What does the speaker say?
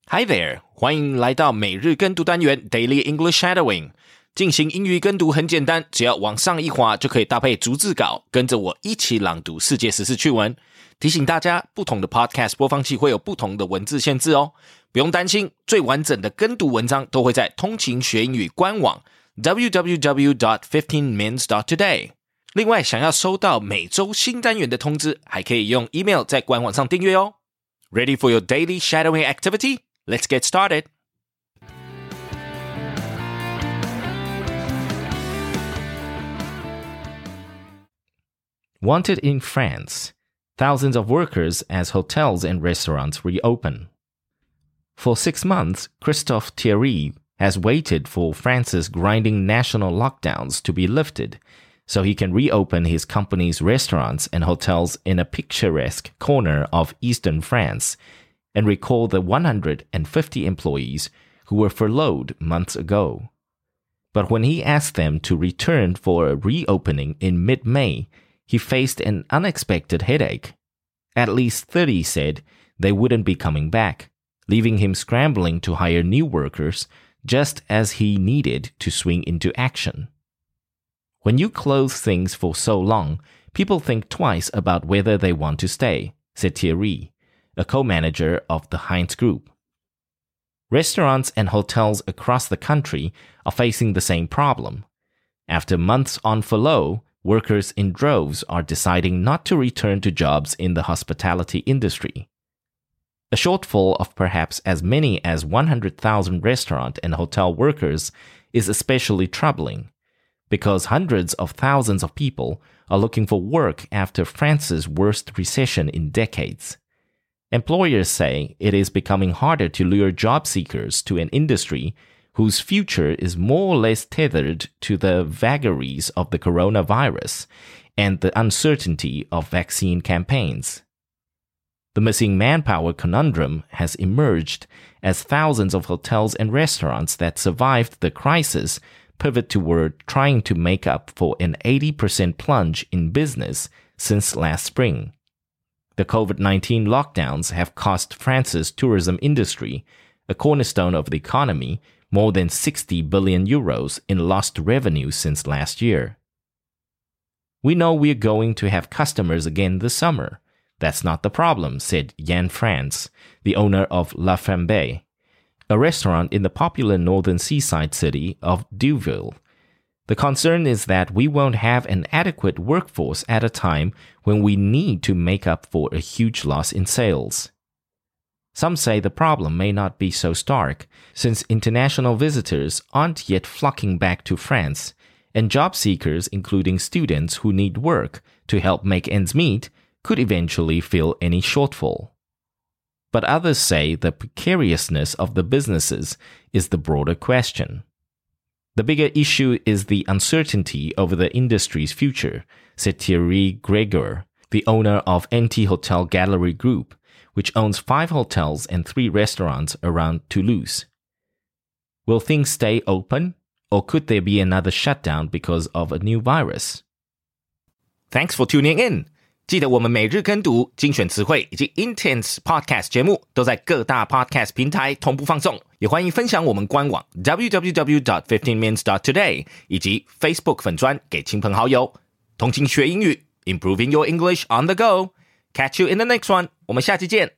Hi there， 欢迎来到每日跟读单元 Daily English Shadowing。进行英语跟读很简单，只要往上一滑就可以搭配逐字稿，跟着我一起朗读世界时事趣闻。提醒大家，不同的 Podcast 播放器会有不同的文字限制哦。不用担心，最完整的跟读文章都会在通勤学英语官网 www.15mins.today。另外，想要收到每周新单元的通知，还可以用 email 在官网上订阅哦。Ready for your daily shadowing activity? Let's get started. Wanted in France. Thousands of workers as hotels and restaurants reopen. For 6 months, Christophe Thierry has waited for France's grinding national lockdowns to be lifted so he can reopen his company's restaurants and hotels in a picturesque corner of eastern France and recall the 150 employees who were furloughed months ago. But when he asked them to return for a reopening in mid-May, he faced an unexpected headache. At least 30 said they wouldn't be coming back, leaving him scrambling to hire new workers just as he needed to swing into action. When you close things for so long, people think twice about whether they want to stay, said Thierry, a co-manager of the Heinz Group. Restaurants and hotels across the country are facing the same problem. After months on furlough, workers in droves are deciding not to return to jobs in the hospitality industry. A shortfall of perhaps as many as 100,000 restaurant and hotel workers is especially troubling, because hundreds of thousands of people are looking for work after France's worst recession in decades. Employers say it is becoming harder to lure job seekers to an industry whose future is more or less tethered to the vagaries of the coronavirus and the uncertainty of vaccine campaigns. The missing manpower conundrum has emerged as thousands of hotels and restaurants that survived the crisis pivot toward trying to make up for an 80% plunge in business since last spring. The COVID-19 lockdowns have cost France's tourism industry, a cornerstone of the economy, more than 60 billion euros in lost revenue since last year. We know we're going to have customers again this summer. That's not the problem, said Yann France, the owner of La Flambe, a restaurant in the popular northern seaside city of Deauville. The concern is that we won't have an adequate workforce at a time when we need to make up for a huge loss in sales. Some say the problem may not be so stark, since international visitors aren't yet flocking back to France, and job seekers, including students who need work to help make ends meet, could eventually fill any shortfall. But others say the precariousness of the businesses is the broader question. The bigger issue is the uncertainty over the industry's future, said Thierry Gregor, the owner of NT Hotel Gallery Group, which owns 5 hotels and 3 restaurants around Toulouse. Will things stay open, or could there be another shutdown because of a new virus? Thanks for tuning in. 记得我们每日跟读、精选词汇以及 Intense Podcast 节目都在各大 Podcast 平台同步放送，也欢迎分享我们官网 www.15mins.today 以及 Facebook 粉专给亲朋好友。通勤学英语 Improving your English on the go. Catch you in the next one. 我们下期见。